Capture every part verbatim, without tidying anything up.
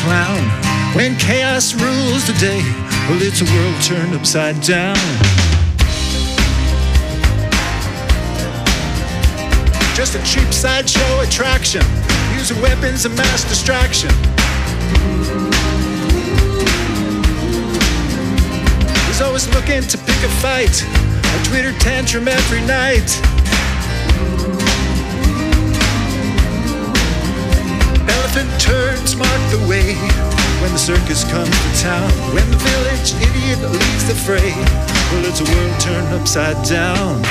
clown. When chaos rules the day, well, it's a world turned upside down. Just a cheap sideshow attraction, using weapons of mass distraction. He's always looking to pick a fight, a Twitter tantrum every night. Elephant turns mark the way when the circus comes to town. When the village idiot leads the fray, well, it's a world turned upside down.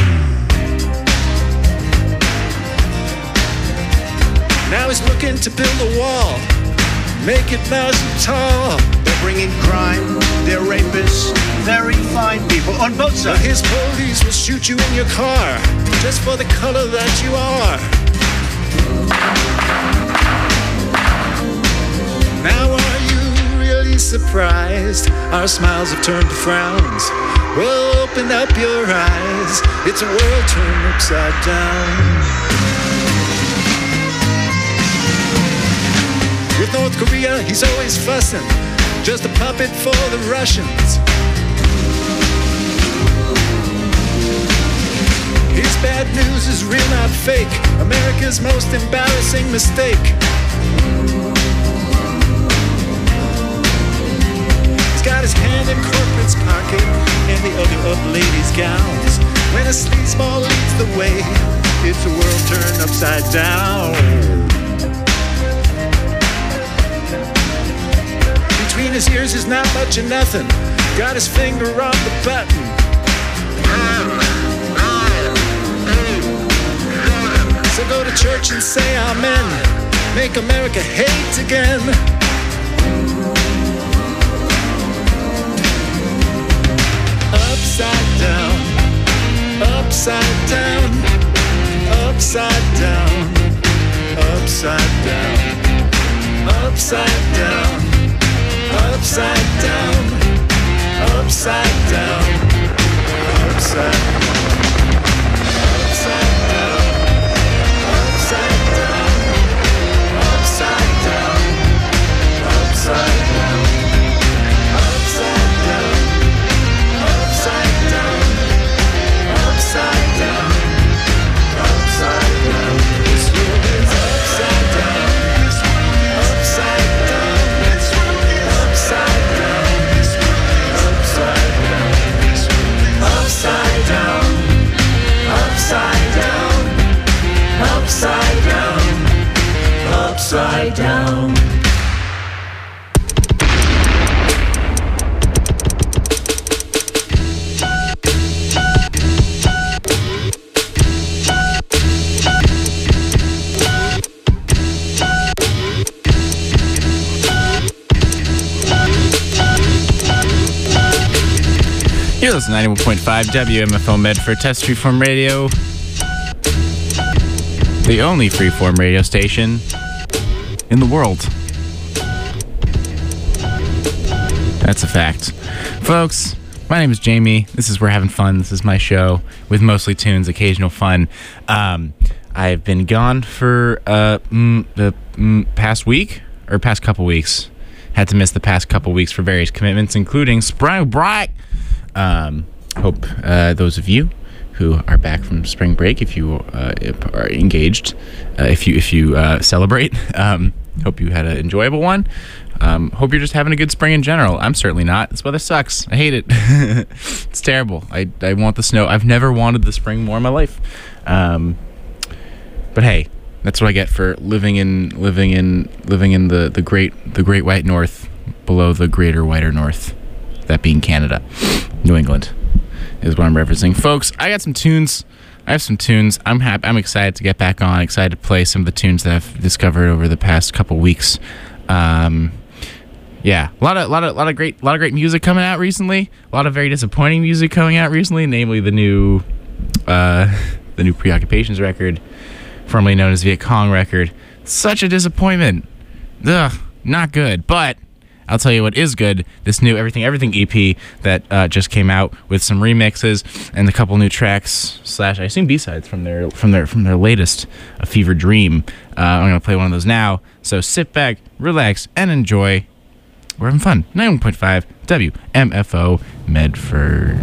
Now he's looking to build a wall, make it nice and tall. They're bringing crime, they're rapists, very fine people on both sides. Well, his police will shoot you in your car just for the color that you are. Now are you really surprised? Our smiles have turned to frowns. Well, open up your eyes. It's a world turned upside down. With North Korea, he's always fussing, just a puppet for the Russians. His bad news is real, not fake. America's most embarrassing mistake. He's got his hand in corporate's pocket and the other up ladies' gowns. When a sleazeball leads the way, it's a world turned upside down. Between his ears is not much of nothing. Got his finger on the button. So go to church and say amen. Make America hate again. Upside down, upside down, upside down, upside down, upside down. Upside down, upside down, upside down, upside down, upside down, upside down, upside down, upside down, upside down, upside down, upside down. This world is upside down. This world is upside down. Upside down, upside down, upside down, upside down, upside down. You're listening to ninety-one point five W M F O Medford Test Freeform Radio, the only freeform radio station in the world. That's a fact. Folks, my name is Jamie. This is We're Having Fun. This is my show with mostly tunes, occasional fun. Um, I've been gone for uh, mm, the mm, past week, or past couple weeks. Had to miss the past couple weeks for various commitments, including spring break. Um, hope uh, those of you who are back from spring break, if you uh, are engaged, uh, if you if you uh, celebrate, um, hope you had an enjoyable one. Um, hope you're just having a good spring in general. I'm certainly not. This weather sucks. I hate it. It's terrible. I I want the snow. I've never wanted the spring more in my life. Um, but hey, that's what I get for living in living in living in the, the great the great white north, below the greater whiter north. That being Canada. New England is what I'm referencing. Folks, I got some tunes. I have some tunes. I'm happy. I'm excited to get back on. Excited to play some of the tunes that I've discovered over the past couple weeks. Um, yeah, a lot of, lot of, lot of great, lot of great music coming out recently. A lot of very disappointing music coming out recently, namely the new, uh, the new Preoccupations record, formerly known as Viet Cong record. Such a disappointment. Ugh, not good. But I'll tell you what is good. This new Everything Everything E P that uh, just came out with some remixes and a couple new tracks slash I assume B-sides from their from their from their latest A Fever Dream. Uh, I'm gonna play one of those now. So sit back, relax, and enjoy. We're having fun. ninety-one point five W M F O Medford.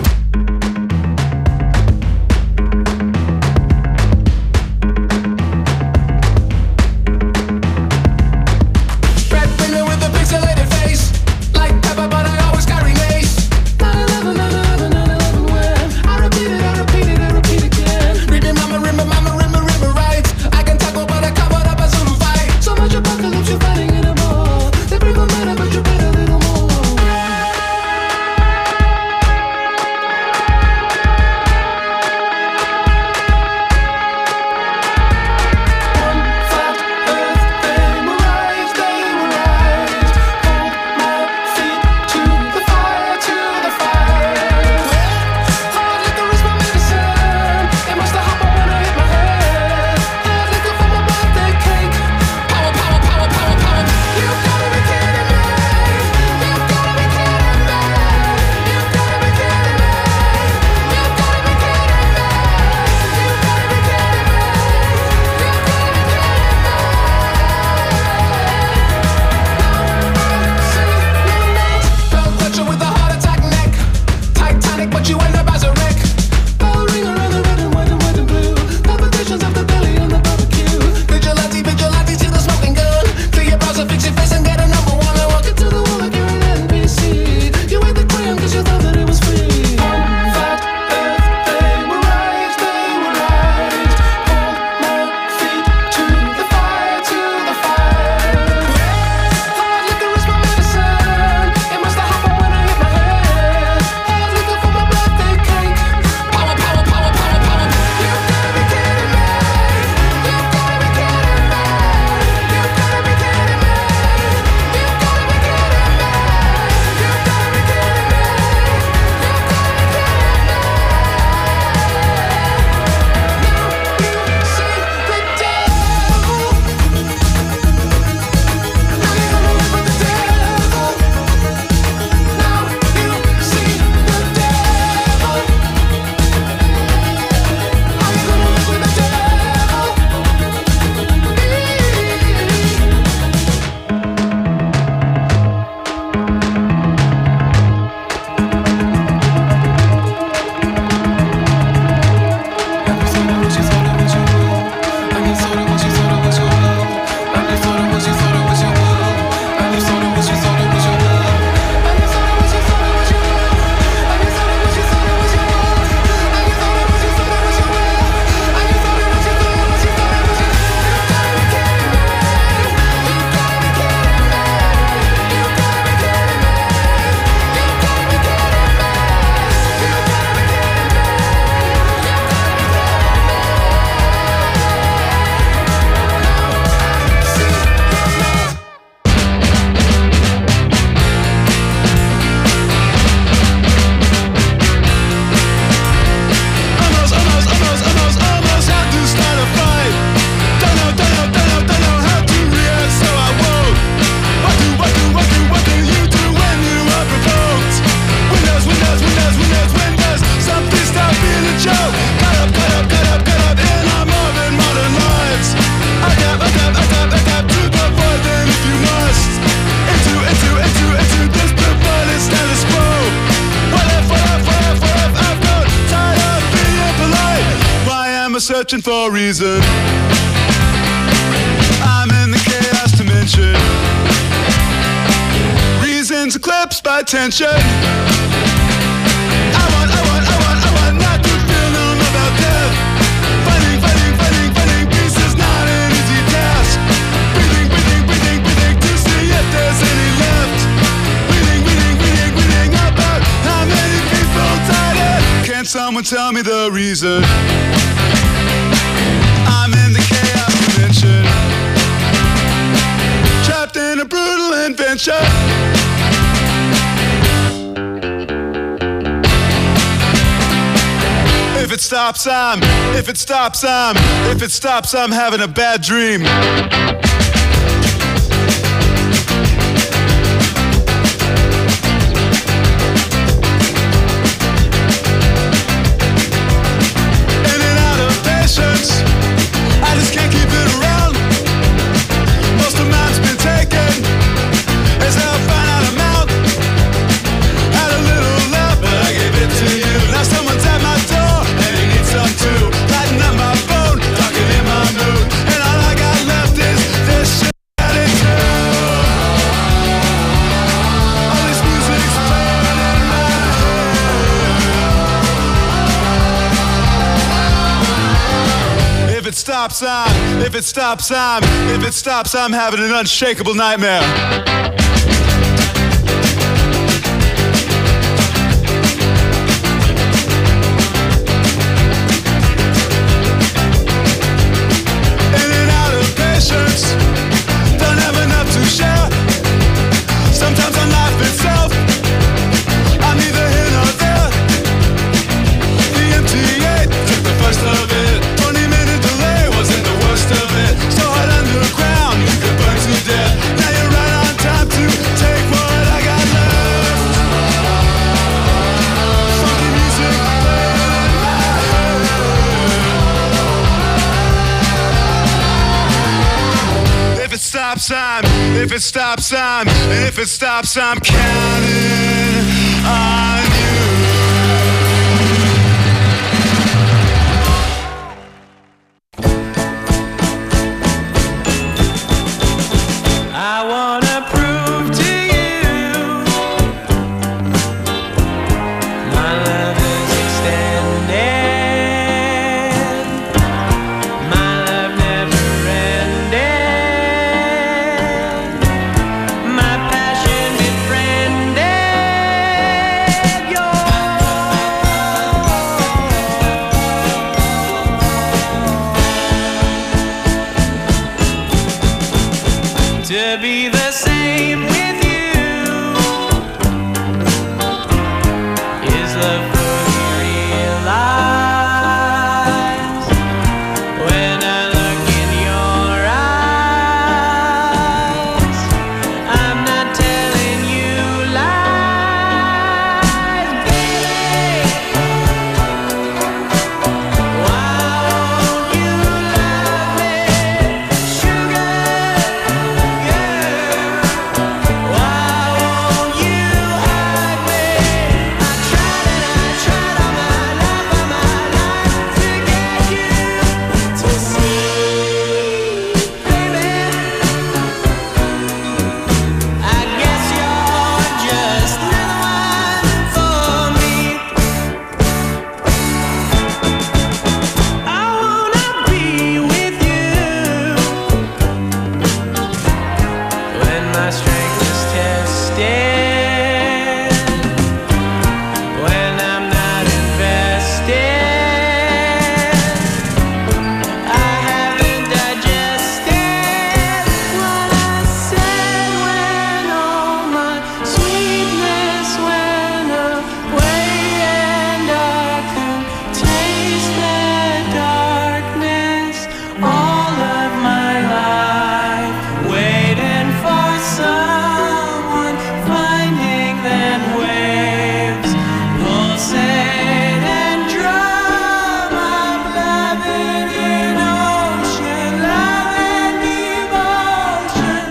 Searching for a reason. I'm in the chaos dimension. Reasons eclipsed by tension. I want, I want, I want, I want not to feel numb about death. Fighting, fighting, fighting, fighting peace is not an easy task. Breathing, breathing, breathing, breathing to see if there's any left. Breathing, breathing, breathing, breathing about how many people died it. Can someone tell me the reason? I'm in the chaos dimension, trapped in a brutal invention. If it stops, I'm, if it stops, I'm, if it stops, I'm having a bad dream. stops, I'm, if it stops, I'm, if it stops, I'm having an unshakable nightmare. In and out of patience, don't have enough to share. Sometimes on life itself, I'm neither here nor there. The M T A took the first of it. Twenty minute delay wasn't the worst of it. So hot underground, you could burn to death. Now you're right on time to take what I got left. Funky music playing in my head. If it stops, I'm, if it stops, I'm, and if it stops, I'm counting on you. I wanna prove to you my love is extended, my love never ended, my passion befriended yours. To be the same with you is love fully realized. When I look in your eyes, I'm not telling you lies, baby. Why won't you love me, sugar? Why won't you hug me? I tried and I tried all my life, all my life to get you to see, baby. I guess you're just another one for me. I wanna be with you when my strength is tested, when I'm not invested, I haven't digested what I said when all my sweetness went away and I could taste the darkness all of my life, waiting for someone, finding that waves pulsate and drum. I'm loving in ocean, love and devotion,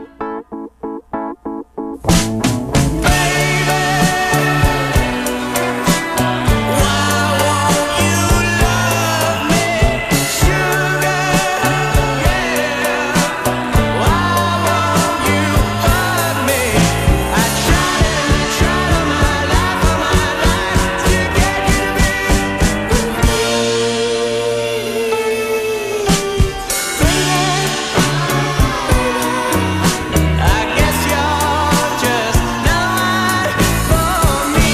baby. Why won't you love me, sugar? Why won't you hug me? I tried and I tried all my life, all my life to get you to be with me, baby. I guess you're just not for me.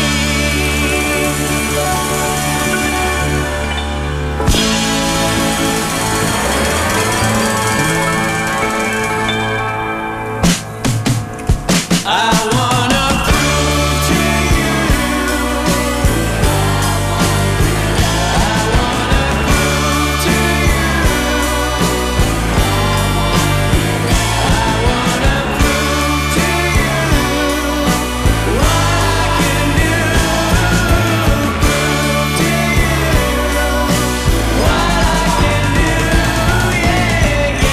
I wanna prove to you, I wanna prove to you, I wanna prove to you what I can do, prove to you what I can do, yeah,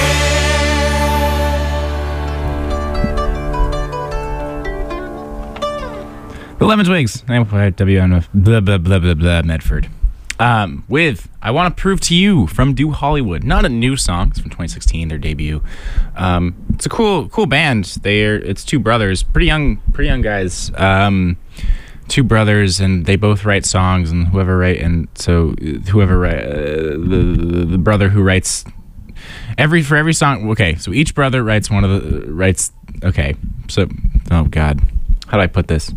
The Lemon Twigs, W N F, blah, blah, blah, blah, blah, Medford. Um, with I Want to Prove to You from Do Hollywood. Not a new song. It's from twenty sixteen, their debut. Um, it's a cool cool band. They're It's two brothers, pretty young pretty young guys. Um, two brothers, and they both write songs, and whoever write and so whoever write, uh, the the brother who writes every for every song. Okay, so each brother writes one of the writes. Okay, so oh god, how do I put this?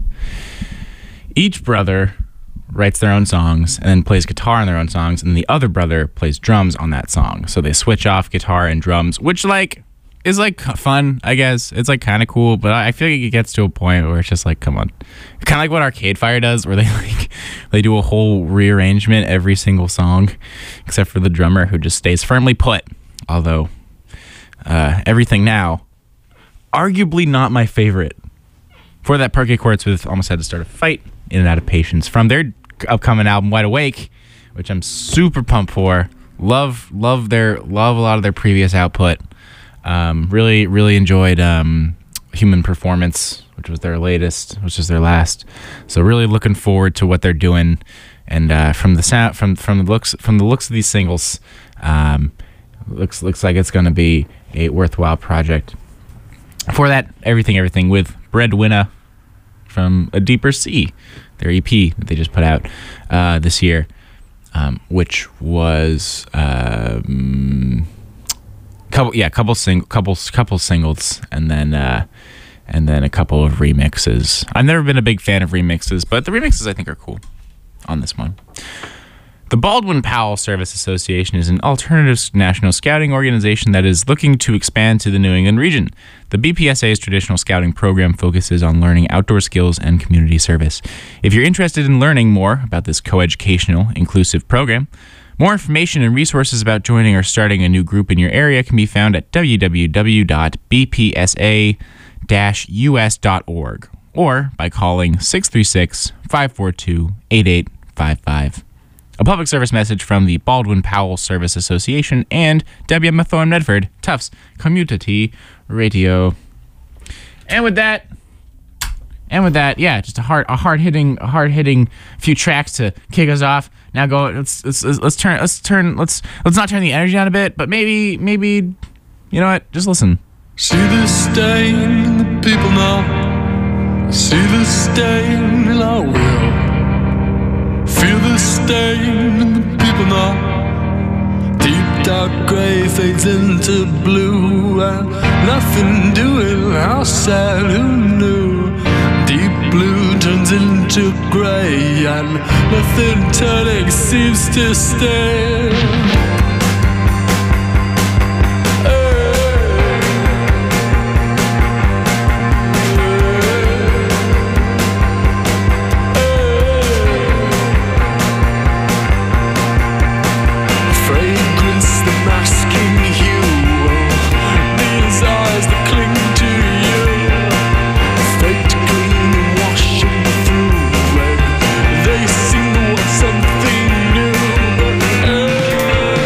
Each brother writes their own songs and then plays guitar on their own songs, and the other brother plays drums on that song. So they switch off guitar and drums, which like is like fun, I guess. It's like kind of cool, but I feel like it gets to a point where it's just like, come on, kind of like what Arcade Fire does, where they like they do a whole rearrangement every single song, except for the drummer who just stays firmly put. Although uh, Everything Now, arguably not my favorite. For that, Parquet Courts with Almost Had to Start a Fight, In and Out of Patience, from their upcoming album Wide Awake, which I'm super pumped for. Love, love their, love a lot of their previous output. Um, really, really enjoyed um, Human Performance, which was their latest, which is their last. So really looking forward to what they're doing. And uh, from the sound, from from the looks, from the looks of these singles, um, looks looks like it's going to be a worthwhile project. For that, Everything, Everything with Breadwinner from A Deeper Sea, their E P that they just put out uh, this year, um, which was um, couple, yeah, couple sing, couple, couple singles, and then uh, and then a couple of remixes. I've never been a big fan of remixes, but the remixes I think are cool on this one. The Baldwin Powell Service Association is an alternative national scouting organization that is looking to expand to the New England region. The B P S A's traditional scouting program focuses on learning outdoor skills and community service. If you're interested in learning more about this coeducational, inclusive program, more information and resources about joining or starting a new group in your area can be found at w w w dot b p s a dash u s dot org or by calling six three six, five four two, eight eight five five. A public service message from the Baldwin Powell Service Association and W M F O in Medford, Tufts Community Radio. And with that, and with that, yeah, just a hard, a hard hitting, a hard hitting few tracks to kick us off. Now go, let's let's let's turn, let's turn, let's let's not turn the energy down a bit, but maybe maybe, you know what? Just listen. See the stain in the people now. See the stain in our will. Feel the stain in the people now. Deep dark grey fades into blue, and nothing doing, how sad, who knew? Deep blue turns into grey, and nothing turning seems to stay. Something new, but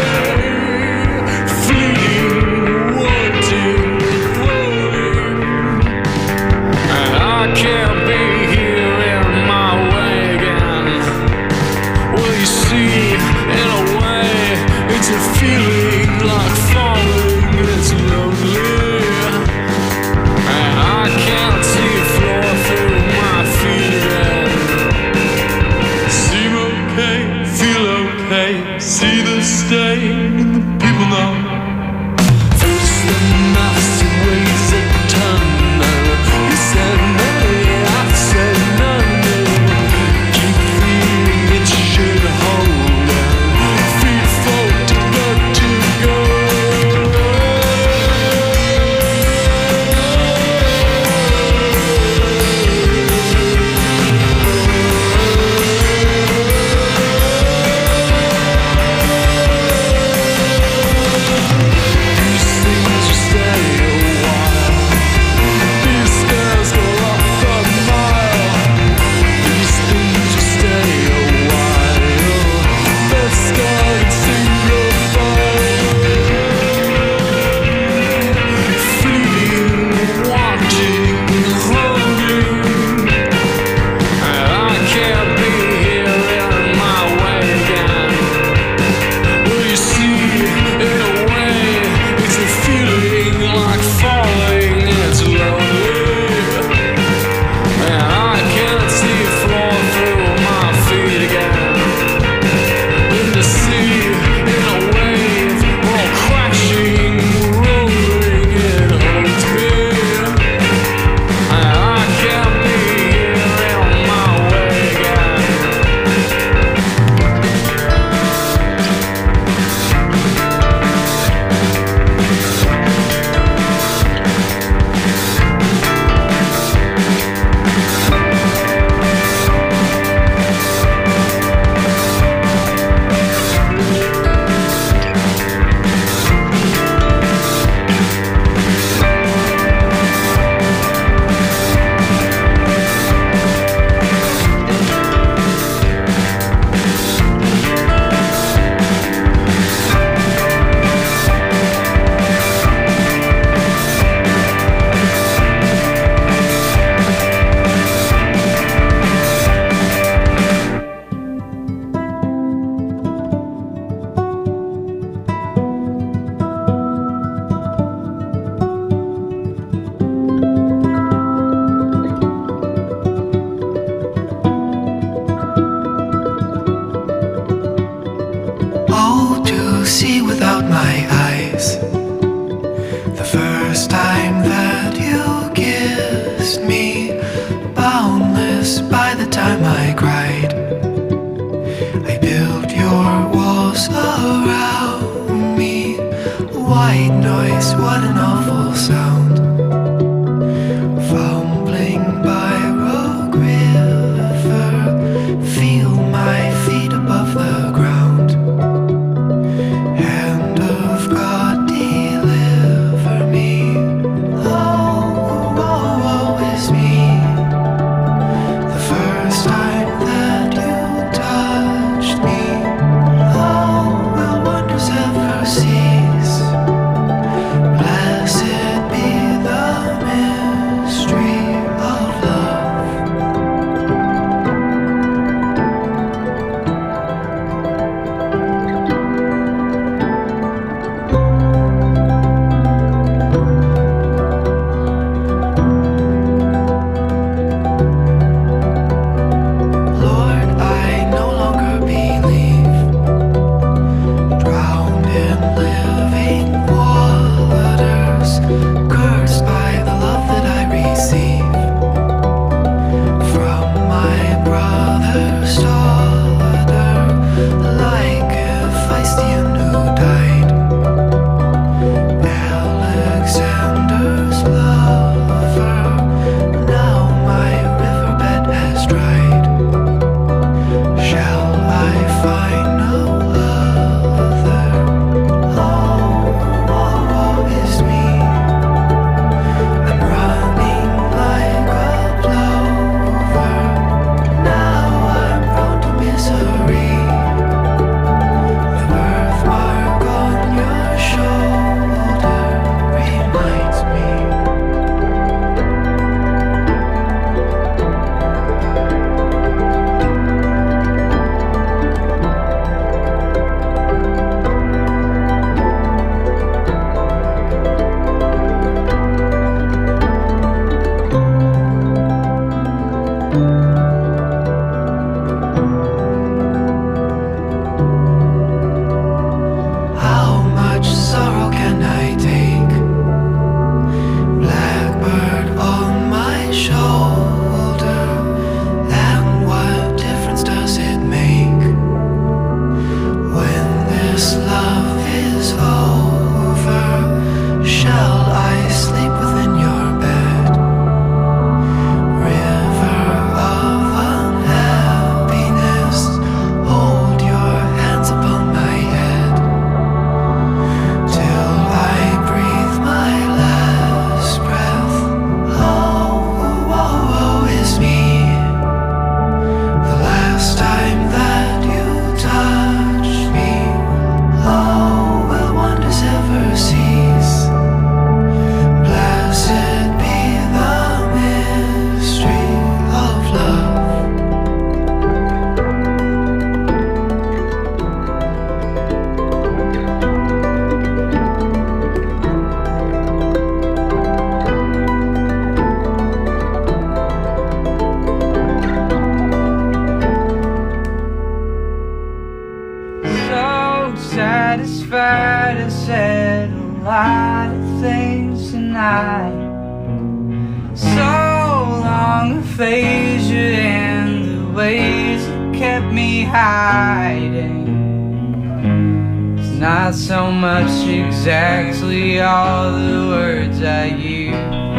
aphasia and the ways it kept me hiding. It's not so much exactly all the words I use.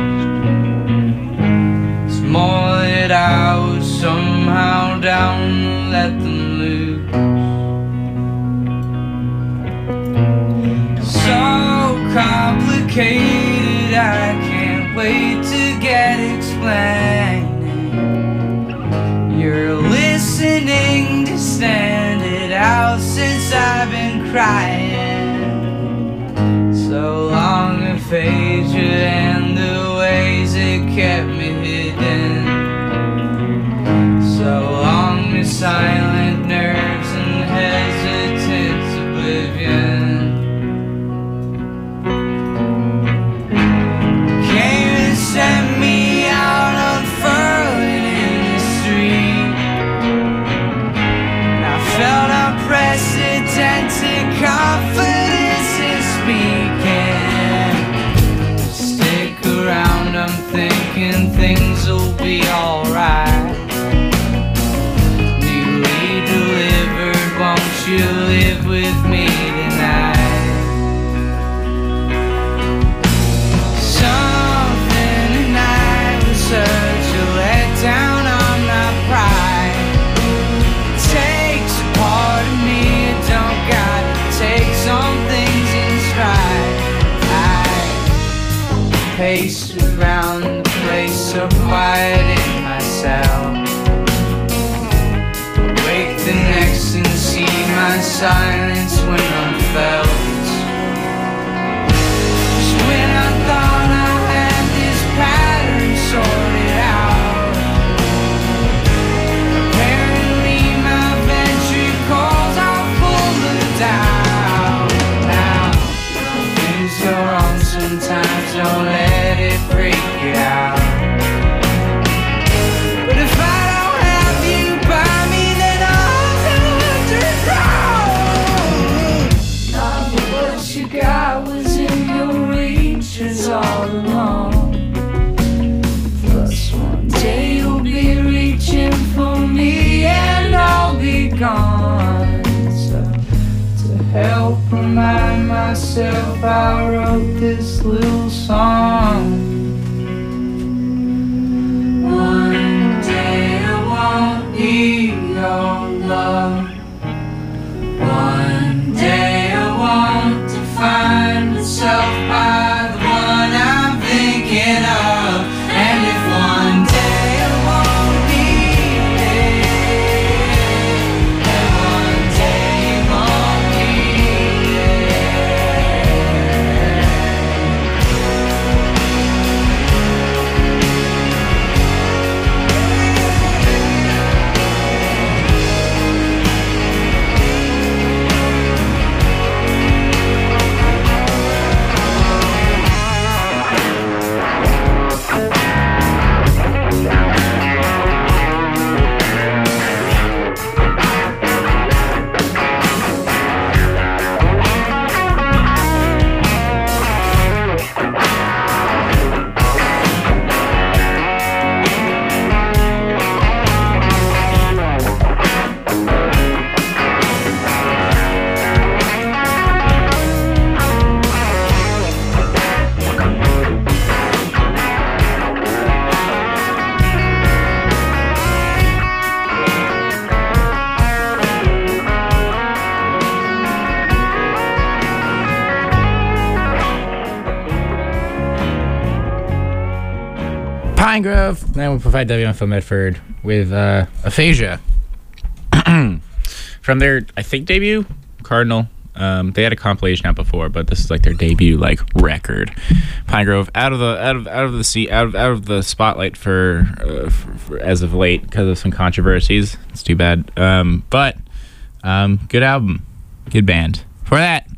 It's more that I was somehow down to let them loose. So complicated, I can't wait to get explaining. You're listening to stand it out since I've been crying. So long aphasia and the ways it kept me hidden. So long the silent nerves and hesitant oblivion. Came and sent me out unfurling in the street. And I felt unprecedented confidence in speaking. Stick around, I'm thinking things will be alright. Newly delivered, won't you live with me tonight? Something tonight was such a letdown on my pride. Takes a part of me, it don't got to take some things in stride. I paced around the place so quiet in myself. Wake the next and see my silence when I'm felt. Just when I thought I had this pattern sorted out, apparently my ventricles are full of doubt. Now, things go wrong sometimes, don't let it freak you out. But if I don't have you by me, then I'll have to drown. Not what you got was in your reaches all along. Plus one day you'll be reaching for me and I'll be gone. So to help remind myself, I wrote this little song. One day I won't need your love. One day I won't define myself by the one I'm thinking of. And if one day I won't need it, then one day you won't need Pine Grove. Then we'll provide W M F O Medford with uh, Aphasia from their, I think, debut, Cardinal. Um, they had a compilation out before, but this is like their debut like record. Pine Grove out of the out of out of the sea out of out of the spotlight for, uh, for, for as of late because of some controversies. It's too bad, um, but um, good album, good band. For that,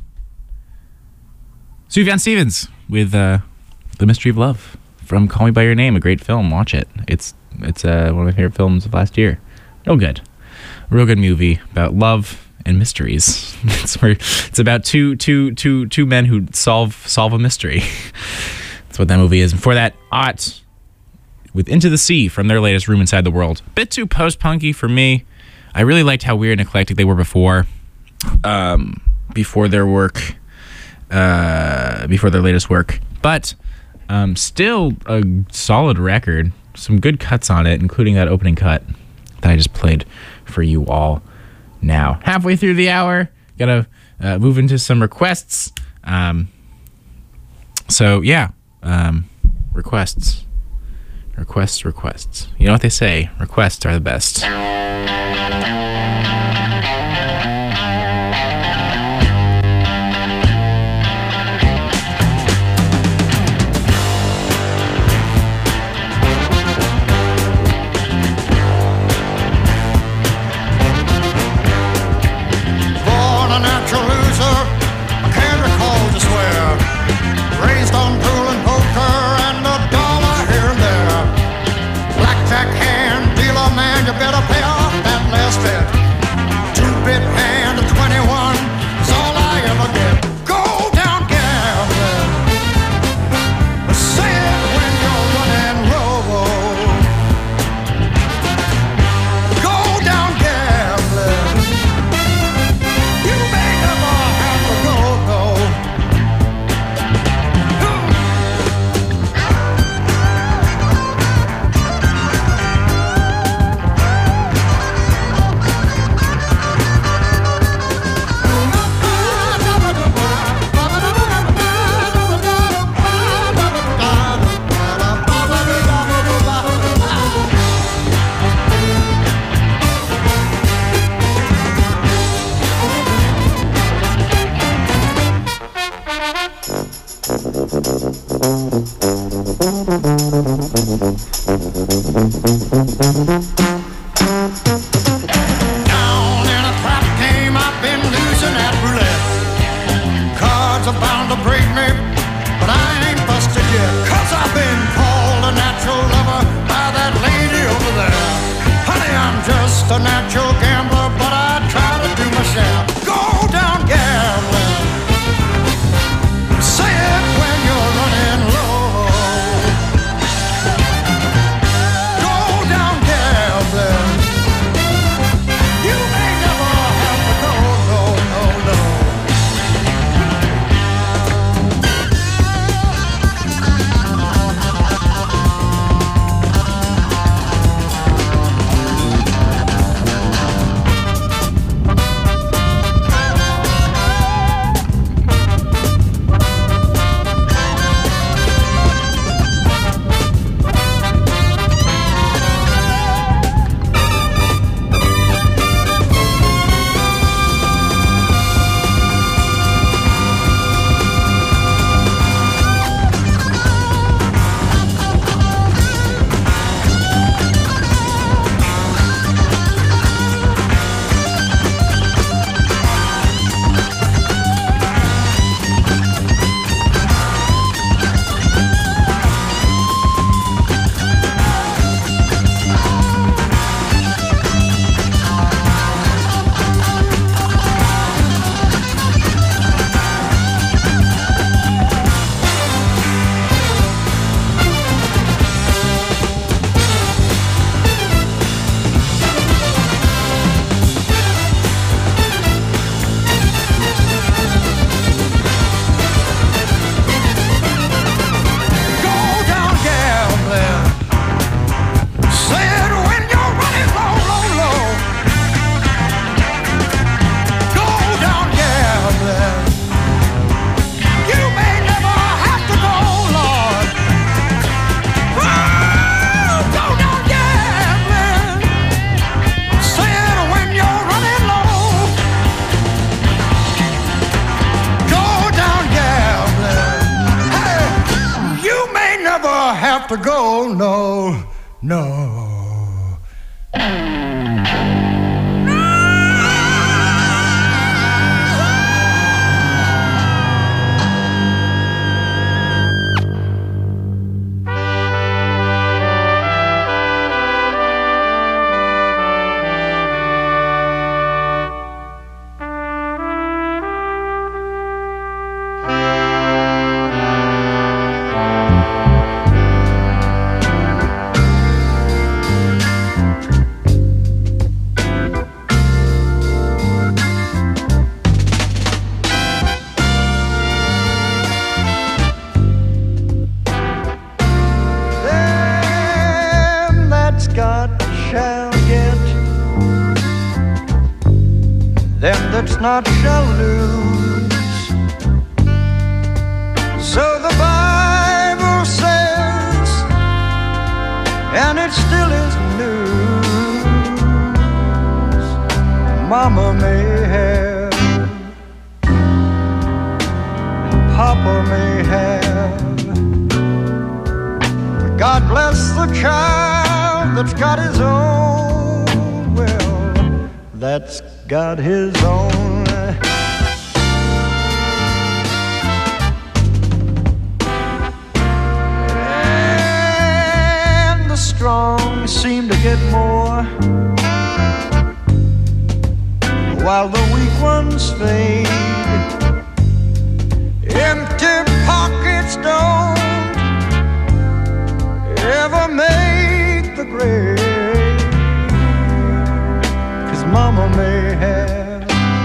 Sufjan Stevens with uh, The Mystery of Love from Call Me by Your Name, a great film. Watch it. It's it's uh, one of my favorite films of last year. Real good, real good movie about love and mysteries. It's where it's about two two two two men who solve solve a mystery. That's what that movie is. And for that, Ott with Into the Sea from their latest Room Inside the World. A bit too post-punky for me. I really liked how weird and eclectic they were before, um, before their work, uh, before their latest work. But um, still a solid record. Some good cuts on it, including that opening cut that I just played for you all now. Halfway through the hour, gotta uh, move into some requests. Um, so, yeah, um, requests. Requests, requests. You know what they say, requests are the best. Born a natural loser, I can't recall just where. Raised on pool and poker and a dollar here and there. Blackjack hand, dealer man, you better pay off that last bet. Two-bit hand of twenty-one is all I ever get. Go down gambling. Say it when you're running roll. Go down gambling. You may never have to go, no. Down in a trap game, I've been losing at roulette. Cards are bound to break me, but I ain't busted yet. Cause I've been called a natural lover by that lady over there. Honey, I'm just a natural gambler, but I try to do my share. Go down gambling. Say it when you're running low. Go down gambling. You may never have to go, no, no, no. Go down gambling. Say it when you're running low, low, low. Go down gambling. You may never have to go, Lord. Oh, go down gambling. Say it when you're running low. Go down gambling. Hey, you may never have to go, no, no. got shall get, them that's not shall lose. So the Bible says, and it still is news. Mama may have, and Papa may have, but God bless the child that's got his own. Well, that's got his own. And the strong seem to get more, while the weak ones fade. Empty pockets don't ever make the grade, 'cause Mama may have,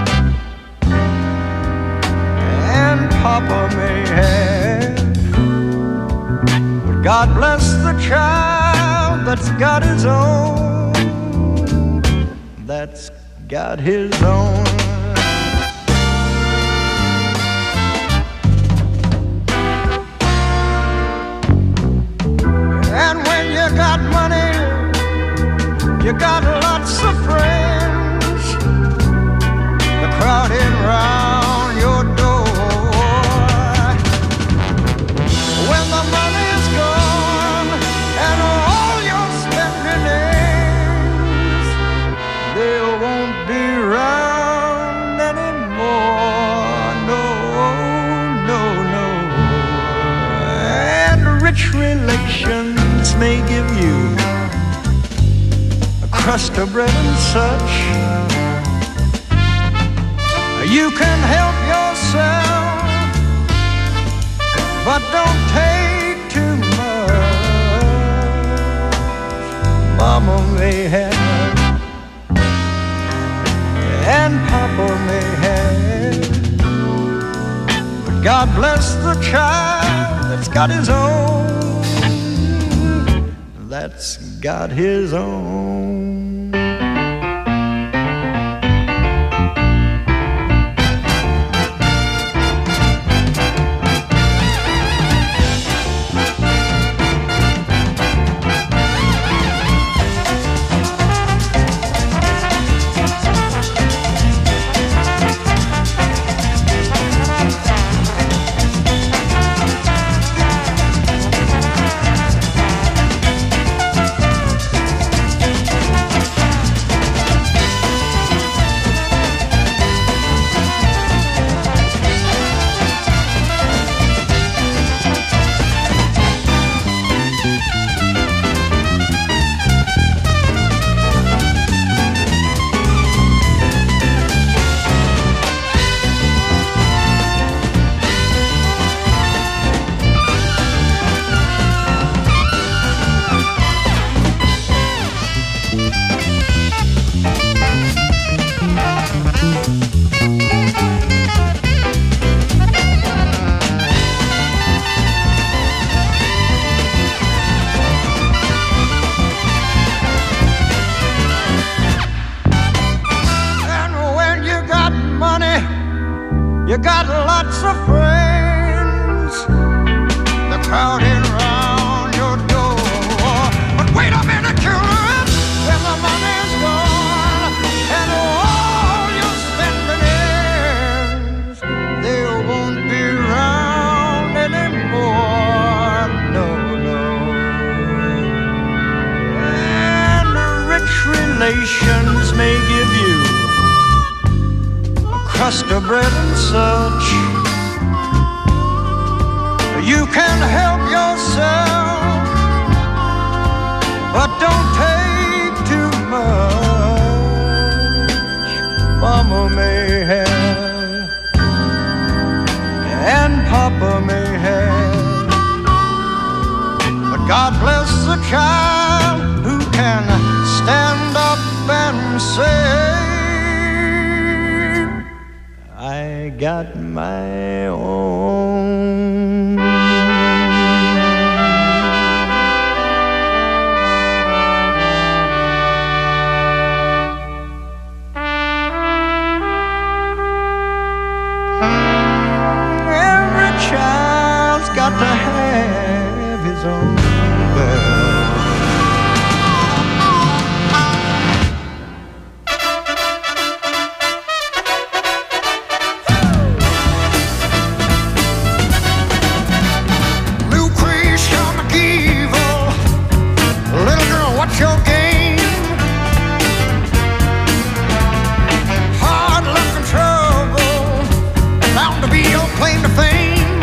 and Papa may have, but God bless the child that's got his own, that's got his own. And when you got money, you got lots of friends, they're crowding round your door. When the money's gone and all your spending ends, they won't be round anymore. No, no, no. And rich relations may give you a crust of bread and such. You can help yourself, but don't take too much. Mama may have, and Papa may have, but God bless the child that's got his own, that's got his own. You got lots of friends, they're crowding round your door. But wait a minute, children, when the money's gone and all your spending ends, they won't be round anymore. No, no. And rich relations may give you crust of bread and such. You can help yourself, but don't take too much. Mama may have, and Papa may have, but God bless the child who can stand up and say, I got my own. got your game. Hard luck and trouble, bound to be your claim to fame.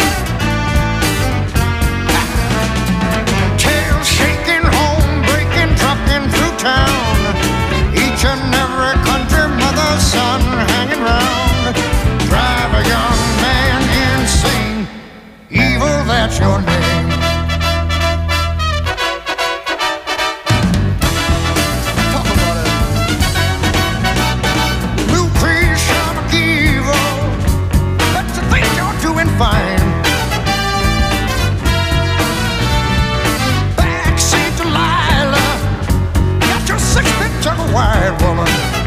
Tail shaking, home breaking, trucking through town. Each and every country mother's son hanging round. Drive a young man insane. Evil, that's your name. Talk about it. Lucretia McEvil, but you think you're doing fine. Backseat Delilah, got your six-bit jug of wine, woman.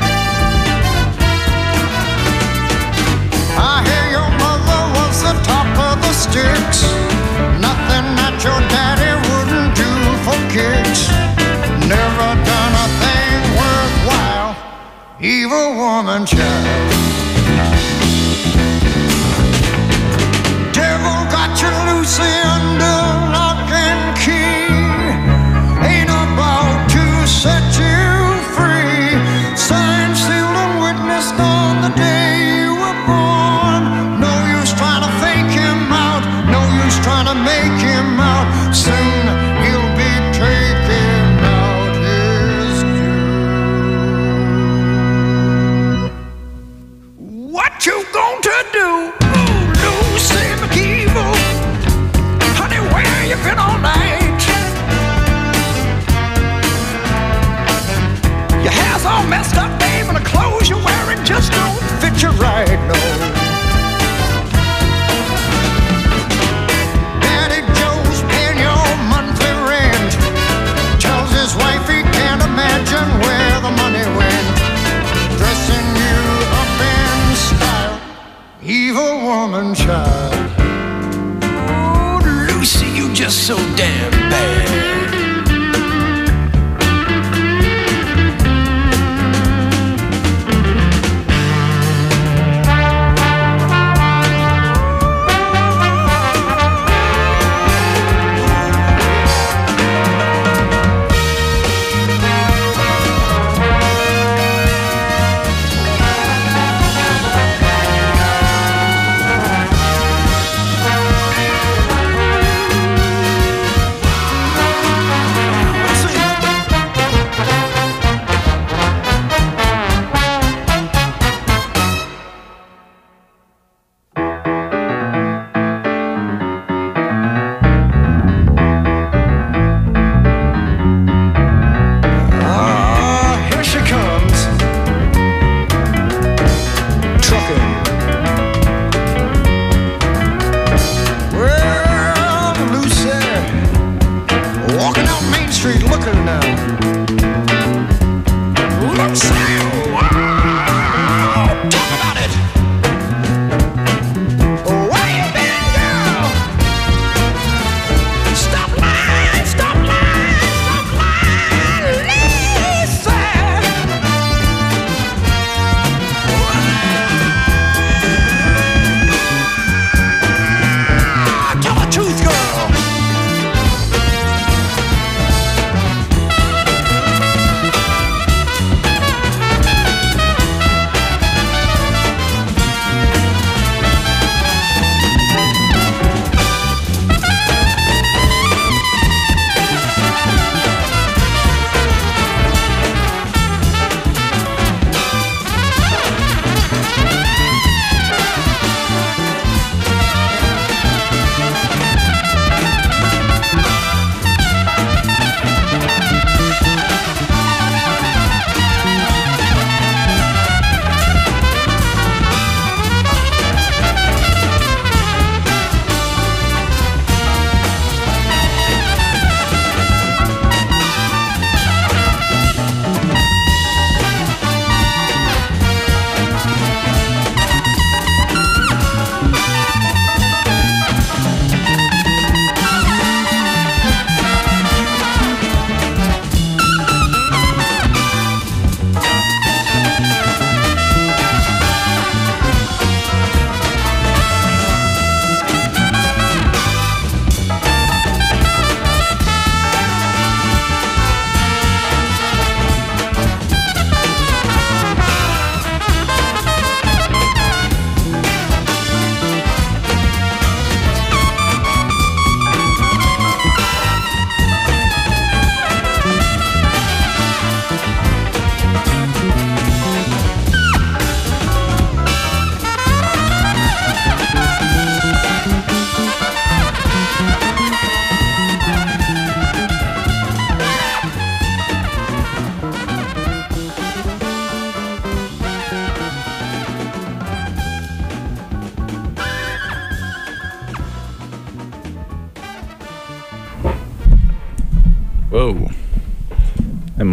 I hear your mother was the top of the sticks. Nothing that your daddy wouldn't do for kicks. Never done a thing worthwhile. Evil woman child. Devil got you Lucy under lock and key. Ain't about to set you free. Signed, sealed, and witnessed on the day you were born. No use trying to fake him out. No use trying to make him out. Soon he'll be taking out his due. What you going to do? Ooh, Lucy McEvil. Honey, where you been all night? Your hair's all messed up, babe, and the clothes you're wearing just don't fit you right, no. Daddy Joe's paying your monthly rent. Tells his wife he can't imagine where the money went. Dressing you up in style, evil woman child. Oh, Lucy, you just so damn bad.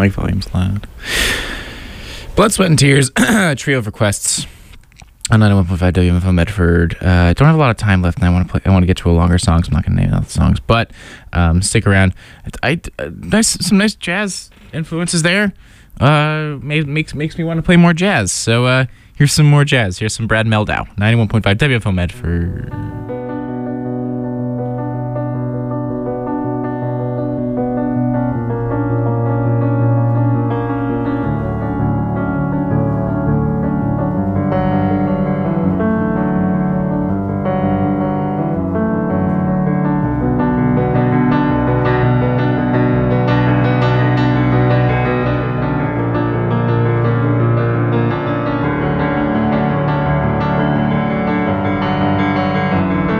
mic volume's loud. Blood, Sweat, and Tears, Trio of Requests on ninety-one point five W M F O Medford. Uh, I don't have a lot of time left, and I want to play. I want to get to a longer song, so I'm not going to name all the songs. But um, stick around. I, I, uh, nice, some nice jazz influences there. Uh, makes makes me want to play more jazz. So uh, here's some more jazz. Here's some Brad Mehldau, ninety-one point five W M F O Medford. Thank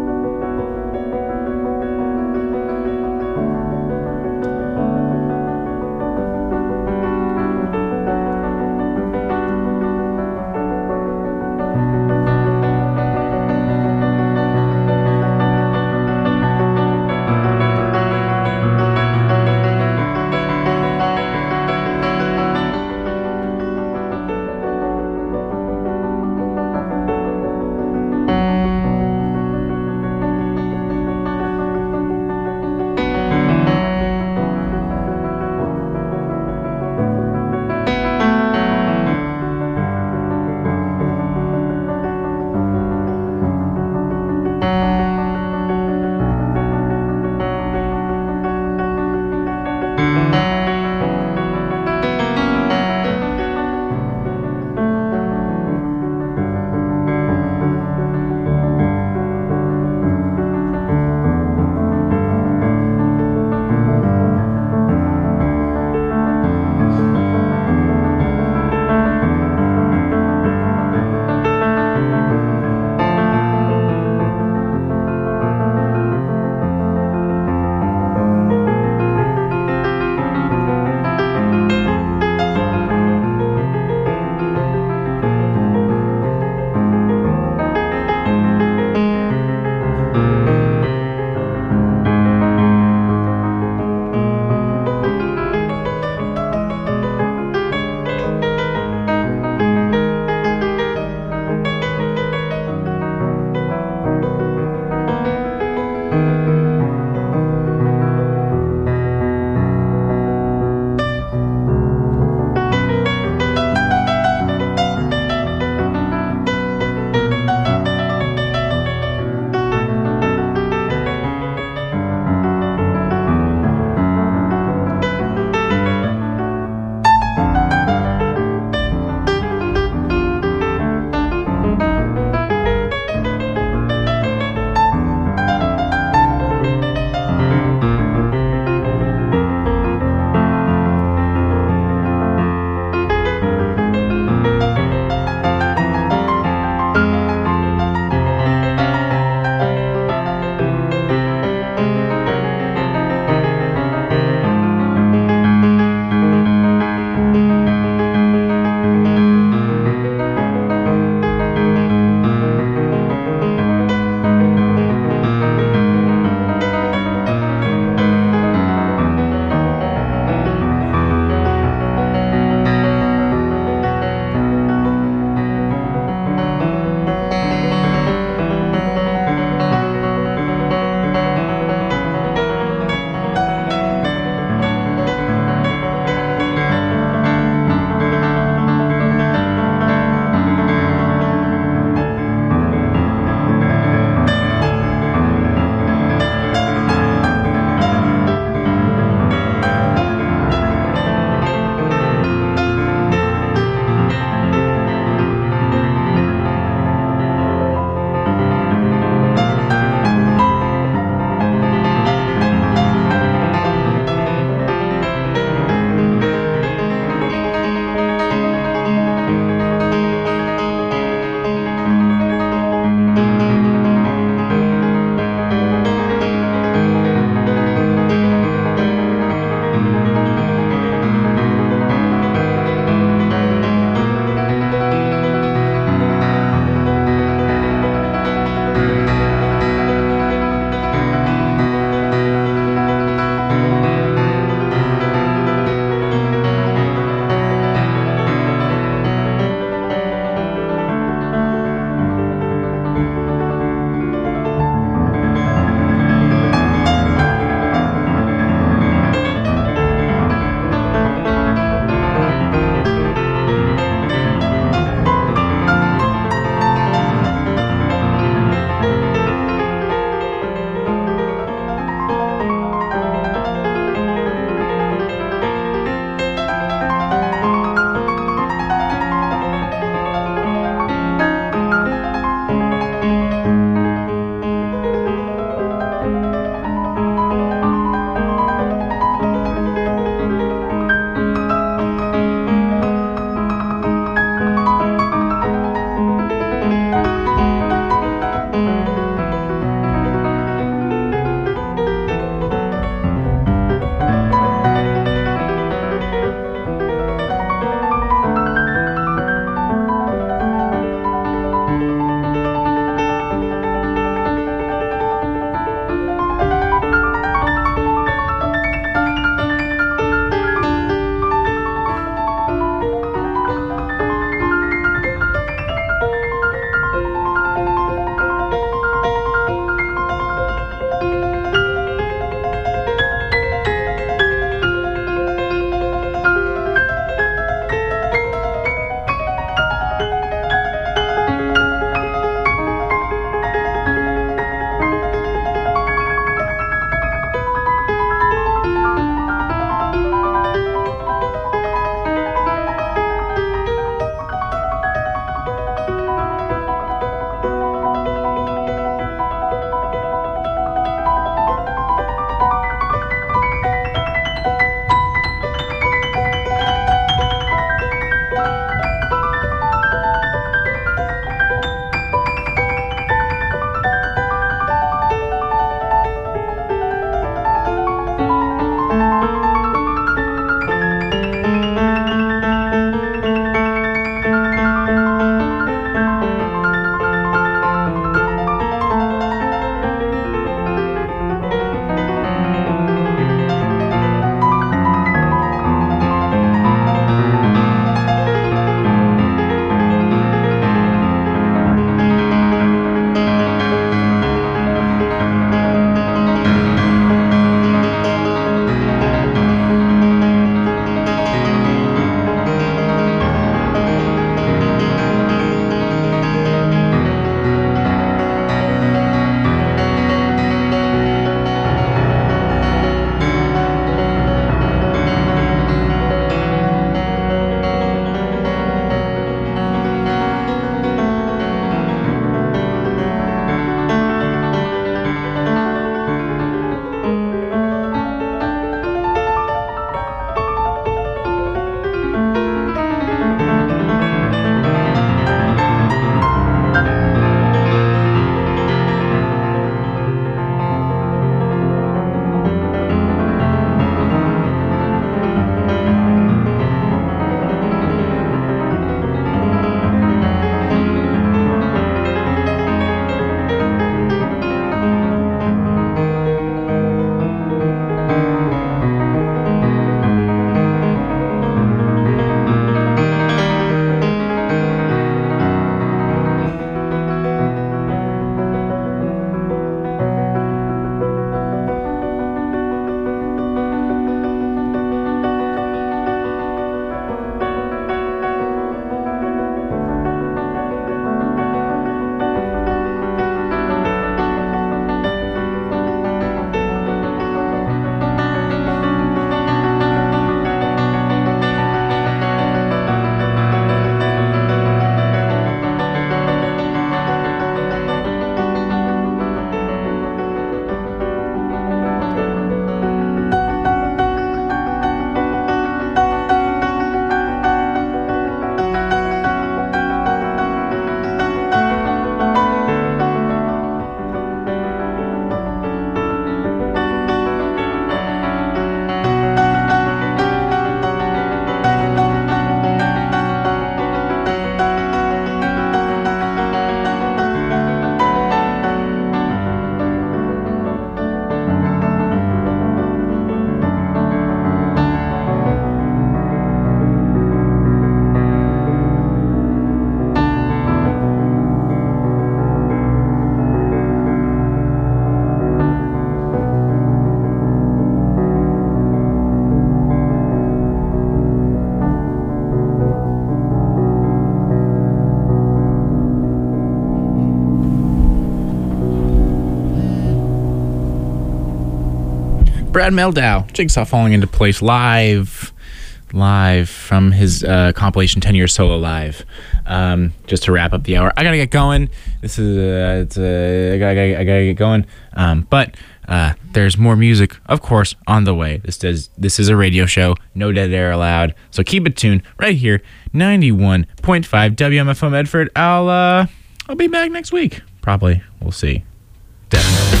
Brad Meldow, Jigsaw Falling Into Place, live, live from his uh, compilation ten Years Solo Live. Um, just to wrap up the hour, I gotta get going. This is uh, it's uh, I, gotta, I, gotta, I gotta get going. Um, but uh, there's more music, of course, on the way. This does this is a radio show, no dead air allowed. So keep it tuned right here, ninety-one point five W M F O Medford. I'll uh, I'll be back next week, probably. We'll see. Definitely.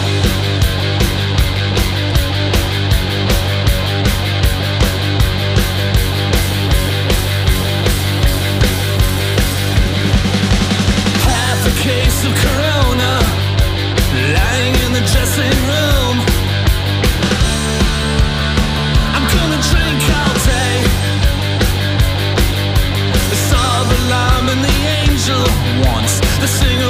Case of Corona, lying in the dressing room. I'm gonna drink all day. I saw the lamb and the angel once. The singer